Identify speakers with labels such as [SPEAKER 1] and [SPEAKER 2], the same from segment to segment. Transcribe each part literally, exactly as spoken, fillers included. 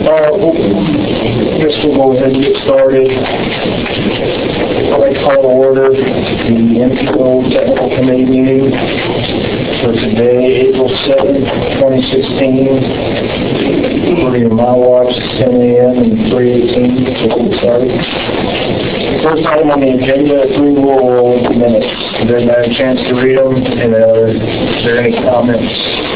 [SPEAKER 1] Uh, we'll, I guess we'll go ahead and get started. I'd like to call to order the M P O Technical Committee meeting for today, April seventh, twenty sixteen. According to my watch, it's ten a m and three eighteen, so we'll get started. First item on the agenda, approval of minutes. Did everybody have a chance to read them? And uh, is there any comments?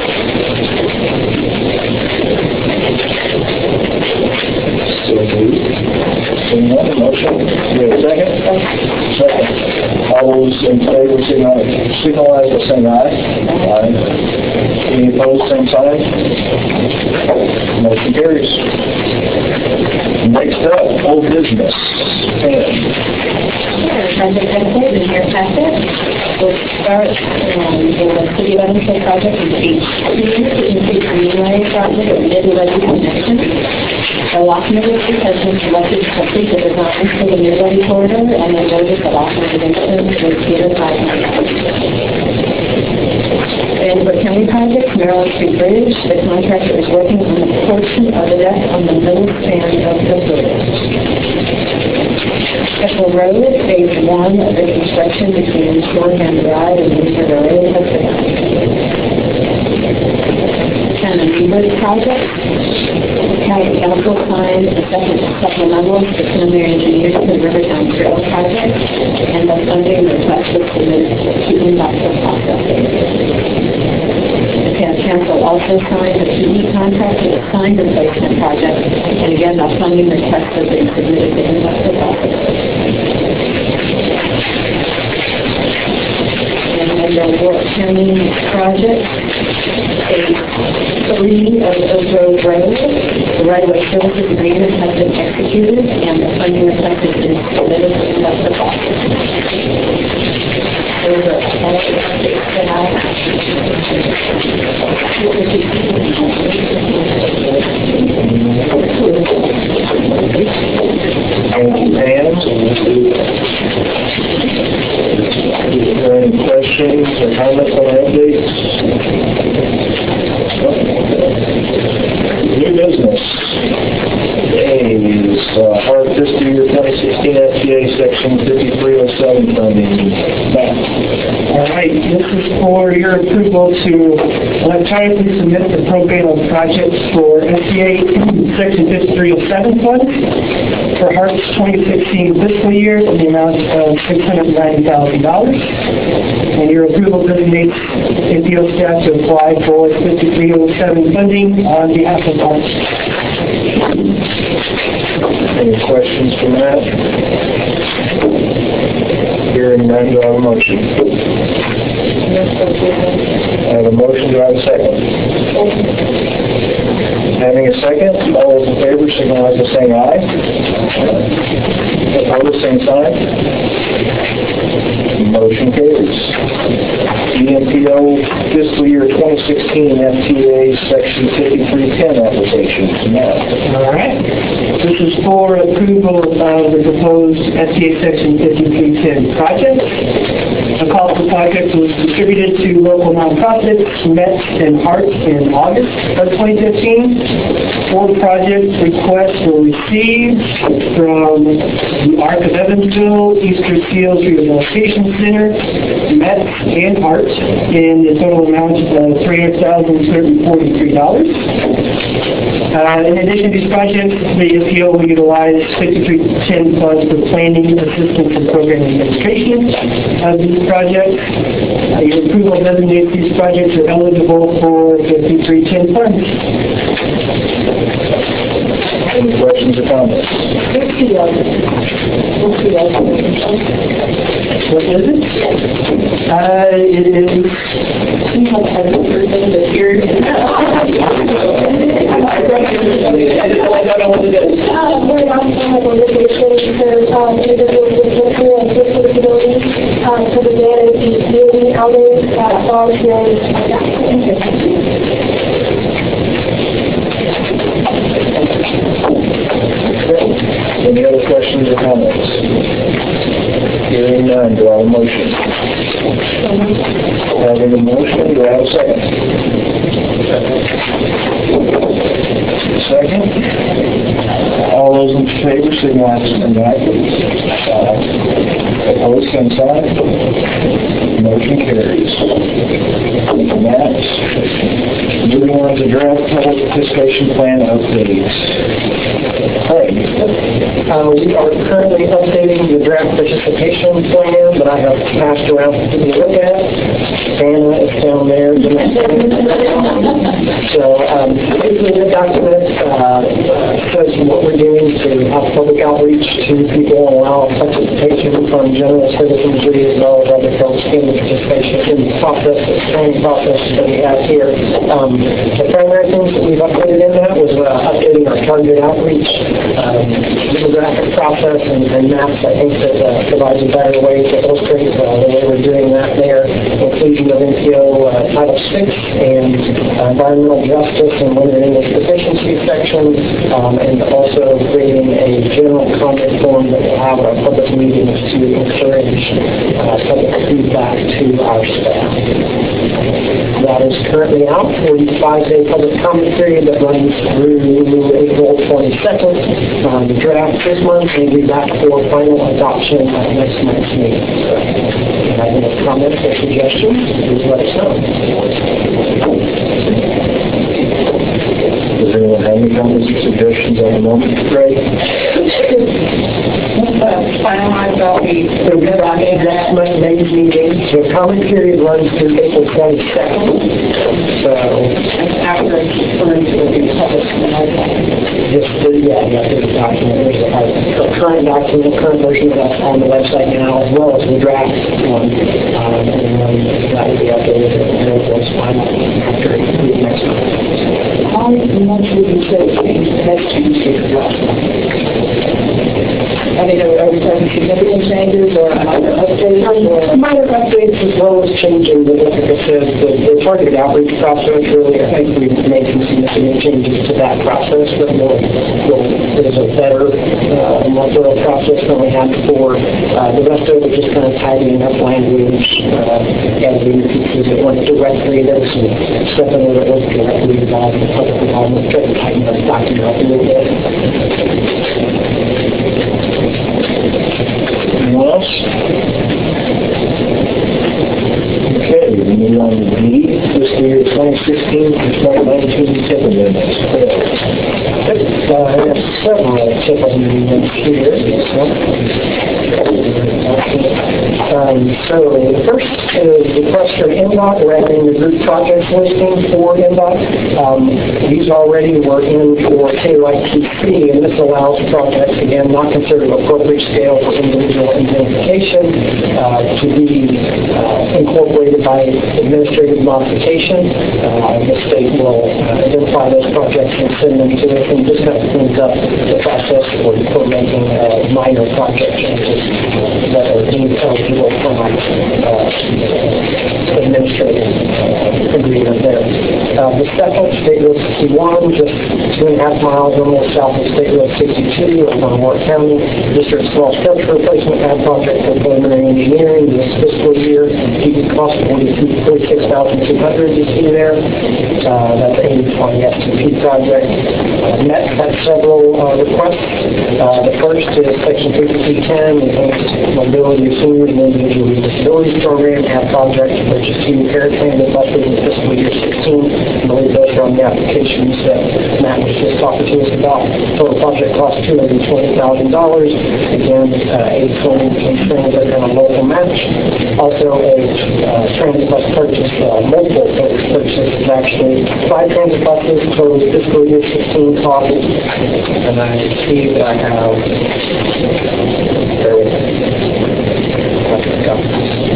[SPEAKER 1] So moved. Seeing none, motion. Do we have a second? Second. All those in favor signalize by saying aye. Aye. Any opposed, same sign. Motion carries. Next up, old business. Pam.
[SPEAKER 2] Project update in your packet. We'll start um, the City of Evansville project in phase two, increase the Relay project at Mid-Levy Connection. The Lock Ministry has been selected to complete the design for the Mid-Levy corridor, and the notice of authorization was given by and for County Project, Maryland Street Bridge, the contractor is working on a portion of the deck on the middle span of the bridge. Keppel Road, phase one of the construction between Shoreham Drive and Winter Road has begun. And the Newburgh project, County Council signed a second supplemental to preliminary engineers to the Rivertown Trail project, and the funding request was submitted to INDOT processing. The Council also signed a P E contract for the sign replacement project, and again, the funding request has been submitted to INDOT processing. And the Warwick County project, phase three of Oak Grove Road, the right-of-way services agreement has been executed, and the funding request has been submitted to INDOT processing. Those are all the updates that I have.
[SPEAKER 1] Thank you, Pam. Are there any questions or comments on the updates? New business. A is uh, Hart Fiscal Year twenty sixteen F T A Section fifty-three oh seven funding. Matt.
[SPEAKER 3] All right, this is for your approval to electronically submit the program of projects for F T A Section fifty-three oh seven funds for Hart's twenty sixteen fiscal year in the amount of six hundred ninety thousand dollars. And your approval designates M P O staff to apply for fifty-three oh seven funding on behalf of Hart.
[SPEAKER 1] Any questions from that? Hearing none, do I have a motion? I have a motion, do I have a second? Having a second, all those in favor signalize by saying aye. Opposed, same sign. Motion carries. E M P O Fiscal Year twenty sixteen F T A Section fifty-three ten application. Now.
[SPEAKER 3] All right. This is for approval of the proposed F T A Section fifty-three ten project. The call for the project was distributed to local nonprofits, met in Hart in August of twenty fifteen. Four project requests were received from the Arc of Evansville, Easter Seals Rehabilitation Center, Met, and Hart in the total amount of three hundred thousand two hundred forty-three dollars. Uh, in addition to these projects, the M P O will utilize fifty-three ten funds for planning, assistance, and program administration of these projects. Uh, your approval designates these projects are eligible for fifty-three ten funds.
[SPEAKER 1] Any questions or comments?
[SPEAKER 3] What is it? Uh, it is...
[SPEAKER 1] Any other questions or comments? Hearing none, do I have a motion? Having a motion, do I have a second? Second. favor, signify by saying aye. Opposed, same sign. Motion carries. Next, moving on to draft public participation plan updates. Craig.
[SPEAKER 4] Uh, we are currently updating the draft participation plan that I have passed around for you to look at. Anna is down there. So, um, basically the document uh, shows you what we're doing to have public outreach to people and allow participation from general citizenry as well as other folks in the participation in the process, the training process that we have here. Um, the primary things that we've updated in that was uh, updating our targeted outreach, um, demographic process, and, and maps. I think that uh, provides a better way to illustrate uh, the way we're doing that there. Inclusion of N P O uh, Title six and uh, environmental justice and limited English proficiency section, um, and also creating a general comment form that will have our public meetings to encourage uh, public feedback to our staff. That is currently out for the five-day public comment period that runs through April twenty-second. Um, the draft this month will be back for final adoption at next month's meeting. So, if you have any comments or suggestions, please let us know.
[SPEAKER 1] Does anyone have any comments or suggestions on the moment? Great.
[SPEAKER 2] Finalize all the...
[SPEAKER 4] So we have our next month's meeting. The comment period runs through April twenty-second. So,
[SPEAKER 2] After it's going to be published.
[SPEAKER 4] just the, yeah, you have to document. There's a, a current document, current version of that on the website now, as well as the draft one. Um, and then that will be updated and it was final after the next month.
[SPEAKER 3] How much would you say has changed since the last one?
[SPEAKER 2] I mean, are we talking significant changes or minor updates? Or
[SPEAKER 4] Minor updates as well as changing the, like I said, the, the targeted outreach process. Really, I think we've made some significant changes to that process, but we'll, we'll, there's a better, uh, more thorough process than we had before. Uh, the rest of it was just kind of tidying up language, uh, adding pieces that went directly. There was some stuff in there that was directly involved in public involvement, trying to tighten that document up a little bit.
[SPEAKER 1] Anyone else? Okay, we move on to D, fiscal year twenty sixteen to twenty nineteen tip amendments.
[SPEAKER 4] Uh, I have several tip amendments here. Um, so the first is request from N D O T. We're adding the group projects listing for N D O T. Um, these already were in for K Y T C, and this allows projects, again, not considered appropriate scale for individual identification, uh, to be uh, incorporated by administrative modification. Uh, the state will uh, identify those projects and send them to us, and just kind of cleans up the process for, for making uh, minor project changes that are deemed eligible from uh, administrative uh, agreement there. Uh, the second, State Road sixty-one, just two and a half miles or more south of State Road sixty-two on Warwick County. District small structure replacement pad project for preliminary engineering this fiscal year. It cost forty-six thousand two hundred dollars you see there. Uh, that's aimed on the S T P project. Uh, Met had several uh, requests. Uh, the first is Section fifty-three ten, Enhanced Mobility of Seniors and Individuals with Disabilities Program, ad project to purchase two paratransit buses in fiscal year sixteen. I believe those are on the applications that Matt was just talking to us about. Total project cost two hundred twenty thousand dollars. Again, uh, a twenty transit and a local match. Also, a uh, transit bus purchase, uh, multiple purchases, actually five transit buses, total fiscal year sixteen cost. And I see that I have, there we go.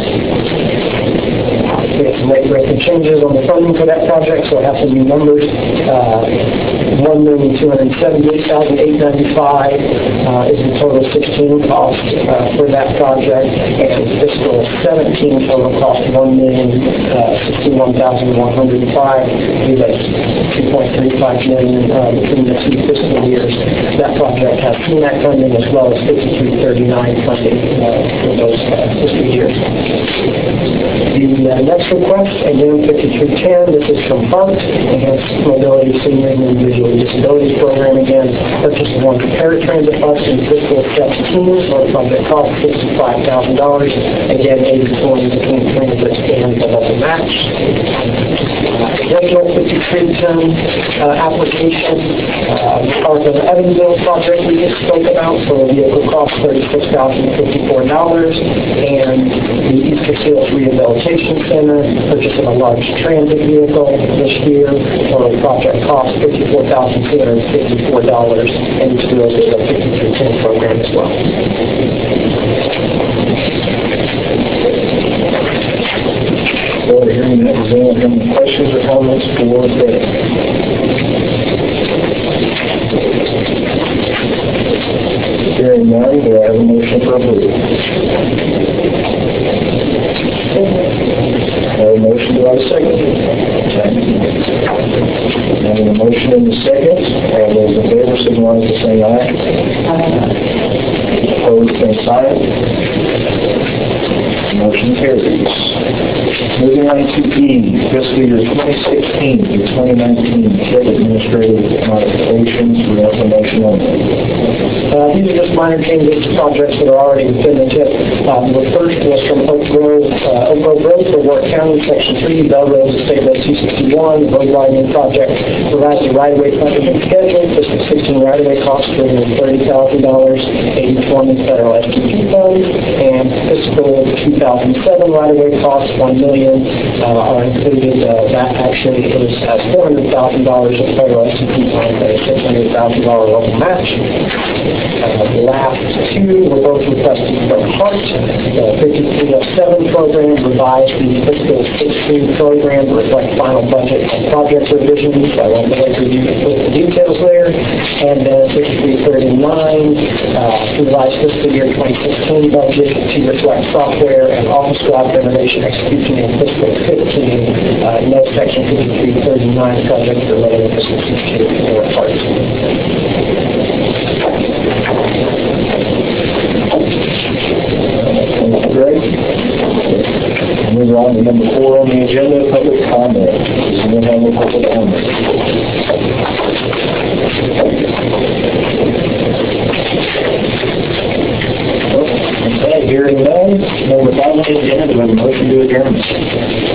[SPEAKER 4] We have some rate-breaking changes on the funding for that project, so I have some new numbers. Uh, one million two hundred seventy-eight thousand eight hundred ninety-five dollars uh, is the total sixteen cost uh, for that project, and fiscal seventeen total cost one million sixty-one thousand one hundred five dollars. That's two point three five million dollars uh, between the two fiscal years. That project has C M A C funding as well as fifty-three thirty-nine funding uh, for those uh, fiscal years. The uh, next request, again, fifty-three ten, this is from H A R T, Enhanced Mobility Seniors and Individually Disabilities Program again, purchase of one paratransit bus in fiscal seventeen for a project cost of fifty-five thousand dollars. Again, eighty twenty between transit and the local match. Uh, Additional fifty-three ton uh, application, uh, part of the Evansville project we just spoke about, so the vehicle cost thirty-six thousand fifty-four dollars, and the Easter Seals Rehabilitation Center, purchase of a large transit vehicle this year for a project cost fifty-four thousand two hundred fifty-four dollars, and each of those is a fifty-three ten program as well.
[SPEAKER 1] Well, hearing that, does anyone have any questions or comments for Craig? Hearing none, do I have a motion for approval? I have a motion, do I have a second? Second. I have a motion and a second. All those in favor signify by saying aye. Aye. Opposed, same sign. Motion carries. Moving on to E, fiscal year twenty sixteen to twenty nineteen, TIP administrative modifications for information only.
[SPEAKER 4] Uh, these are just minor changes to projects that are already within the TIP. Um, the first was from Oak Grove, uh, Oak Grove Road for Warwick County, Section three, Bell Road, State Road two sixty-one, road widening project, provides a right-of-way funding and schedule, fiscal sixteen right-of-way cost three hundred thirty thousand dollars, eighty twenty federal S T P funds, and fiscal two thousand seven right-of-way costs, one million dollars, uh, are included. Uh, that actually is uh, four hundred thousand dollars of federal S T P funds, and a six hundred thousand dollars local match. Uh, the last two were both requested from Hart. The fifty-three oh seven program revised the fiscal sixteen program to reflect final budget and project revisions. I won't go into the details there. And then fifty-three thirty-nine uh, revised fiscal year twenty sixteen budget to reflect software and office squad renovation execution in fiscal fifteen. Uh, no section fifty-three thirty-nine project related to fiscal sixteen for Hart.
[SPEAKER 1] Great. Moving on to number four on the agenda, public comment. Does anyone have any public comment? Okay, hearing none, number five on the agenda, do I have a motion to adjourn?